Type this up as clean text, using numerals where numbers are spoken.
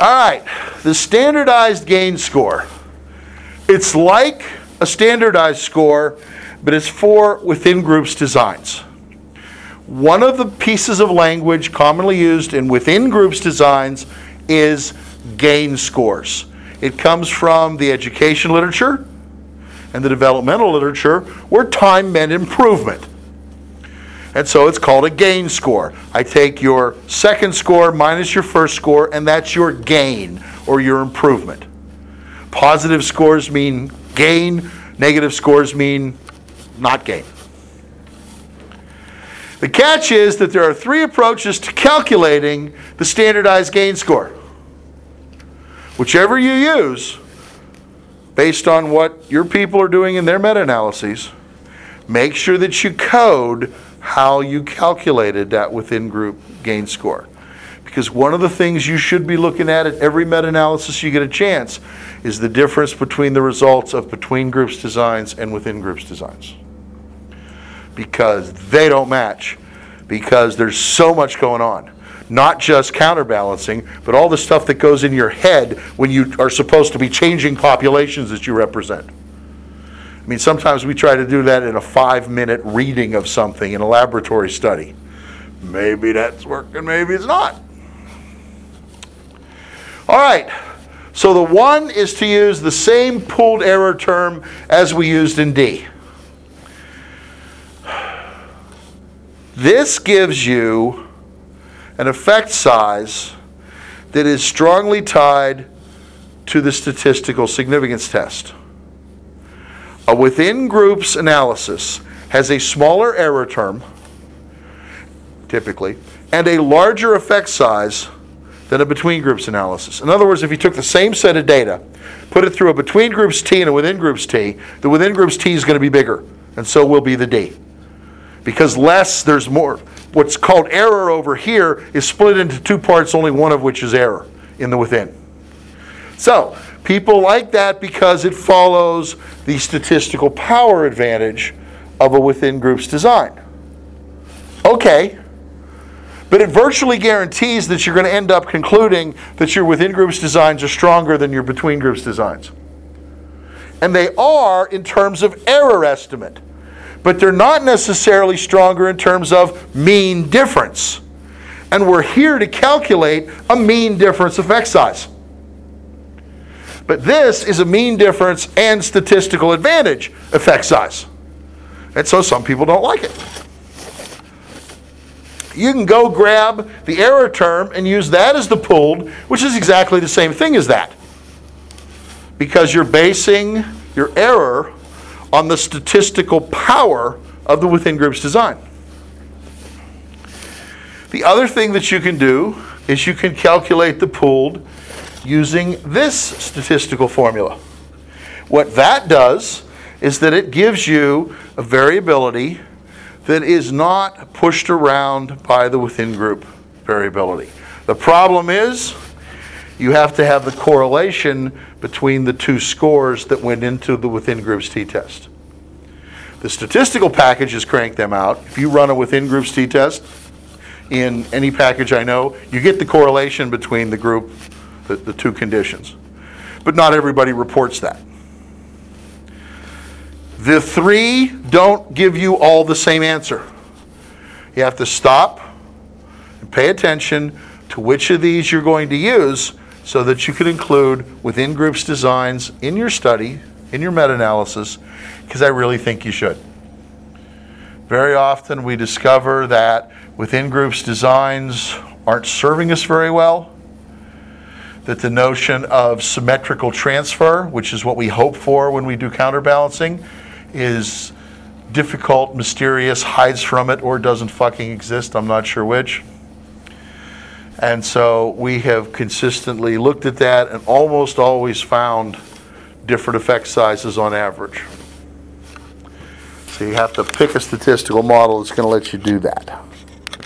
All right, the standardized gain score. It's like a standardized score, but it's for within groups designs. One of the pieces of language commonly used in within groups designs is gain scores. It comes from the education literature and the developmental literature where time meant improvement. And so it's called a gain score. I take your second score minus your first score, and that's your gain or your improvement. Positive scores mean gain, negative scores mean not gain. The catch is that there are three approaches to calculating the standardized gain score. Whichever you use, based on what your people are doing in their meta-analyses, make sure that you code how you calculated that within group gain score. Because one of the things you should be looking at every meta-analysis you get a chance is the difference between the results of between groups designs and within groups designs. Because they don't match. Because there's so much going on. Not just counterbalancing, but all the stuff that goes in your head when you are supposed to be changing populations that you represent. I mean, sometimes we try to do that in a 5-minute reading of something in a laboratory study. Maybe that's working, maybe it's not. All right, so the one is to use the same pooled error term as we used in D. This gives you an effect size that is strongly tied to the statistical significance test. A within groups analysis has a smaller error term, typically, and a larger effect size than a between groups analysis. In other words, if you took the same set of data, put it through a between groups T and a within groups T, the within groups T is going to be bigger, and so will be the D. Because there's more. What's called error over here is split into two parts, only one of which is error in the within. So, people like that because it follows the statistical power advantage of a within groups design. Okay, but it virtually guarantees that you're going to end up concluding that your within groups designs are stronger than your between groups designs. And they are in terms of error estimate. But they're not necessarily stronger in terms of mean difference. And we're here to calculate a mean difference effect size. But this is a mean difference and statistical advantage effect size. And so some people don't like it. You can go grab the error term and use that as the pooled, which is exactly the same thing as that. Because you're basing your error on the statistical power of the within groups design. The other thing that you can do is you can calculate the pooled using this statistical formula. What that does is that it gives you a variability that is not pushed around by the within group variability. The problem is you have to have the correlation between the two scores that went into the within groups t-test. The statistical packages crank them out. If you run a within groups t-test in any package I know, you get the correlation between the group, the two conditions. But not everybody reports that. The three don't give you all the same answer. You have to stop and pay attention to which of these you're going to use so that you can include within groups designs in your study, in your meta-analysis, because I really think you should. Very often we discover that within groups designs aren't serving us very well, that the notion of symmetrical transfer, which is what we hope for when we do counterbalancing, is difficult, mysterious, hides from it, or doesn't fucking exist. I'm not sure which. And so we have consistently looked at that and almost always found different effect sizes on average. So you have to pick a statistical model that's going to let you do that.